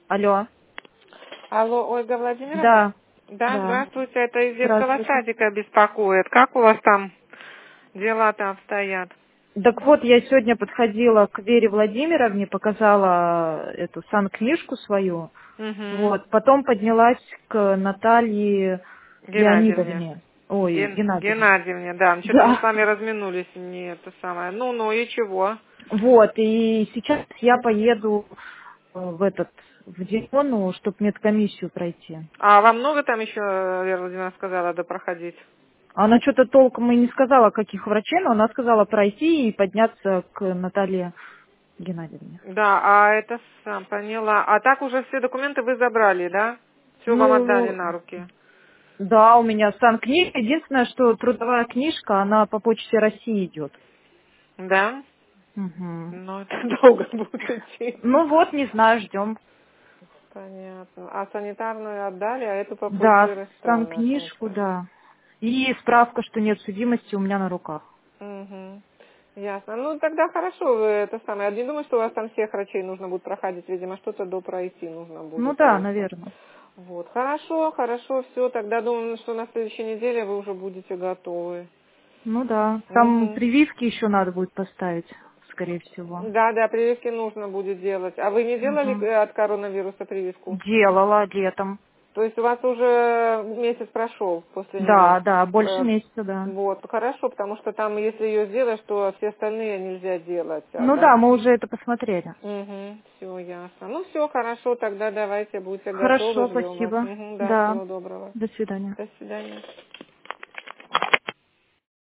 Алло. Алло, Ольга Владимировна? Да, Да, да. здравствуйте, это из детского Здравствуйте. садика беспокоит. Как у вас там дела-то обстоят? Так вот, я сегодня подходила к Вере Владимировне, показала эту санкнижку свою. Угу. Вот. Потом поднялась к Наталье Геннадьевне. Леонидовне. Ой, Геннадьевне. Геннадьевне, да. Что-то мы с Да. вами разминулись, не это самое. Ну, и чего? Вот. И сейчас я поеду в Диону, чтобы медкомиссию пройти. А вам много там еще, Вера Владимировна сказала, да проходить? Она что-то толком и не сказала, каких врачей, но она сказала пройти и подняться к Наталье Геннадьевне. Да, а это сам поняла. А так уже все документы вы забрали, да? Все вам отдали Ну, на руки? да, у меня санкнижка. Единственное, что трудовая книжка, она по почте России идет. Да? Мгм. Ну, это долго будет идти. Ну вот, не знаю, ждем. Понятно. А санитарную отдали, а эту по почте Да, электронную санкнижку, санитарную. да. И справка, что нет судимости у меня на руках. Угу. Ясно. Ну, тогда хорошо, вы это самое. Я не думаю, что у вас там всех врачей нужно будет проходить, видимо, что-то пройти нужно Ну будет да, просто. наверное. Вот. Хорошо, хорошо, все. Тогда думаю, что на следующей неделе вы уже будете готовы. Ну да. Там Угу. прививки еще надо будет поставить, скорее всего. Да, да, прививки нужно будет делать. А вы не делали Мгм. от коронавируса прививку? Делала летом. То есть у вас уже месяц прошел после нее. Да, да, больше месяца, да. Вот, хорошо, потому что там, если ее сделаешь, то все остальные нельзя делать. Ну да, мы уже это посмотрели. Угу, все ясно. Ну все, хорошо, тогда давайте, будьте готовы, Хорошо, ждем вас. спасибо. Угу, да, Да. всего доброго. До свидания. До свидания.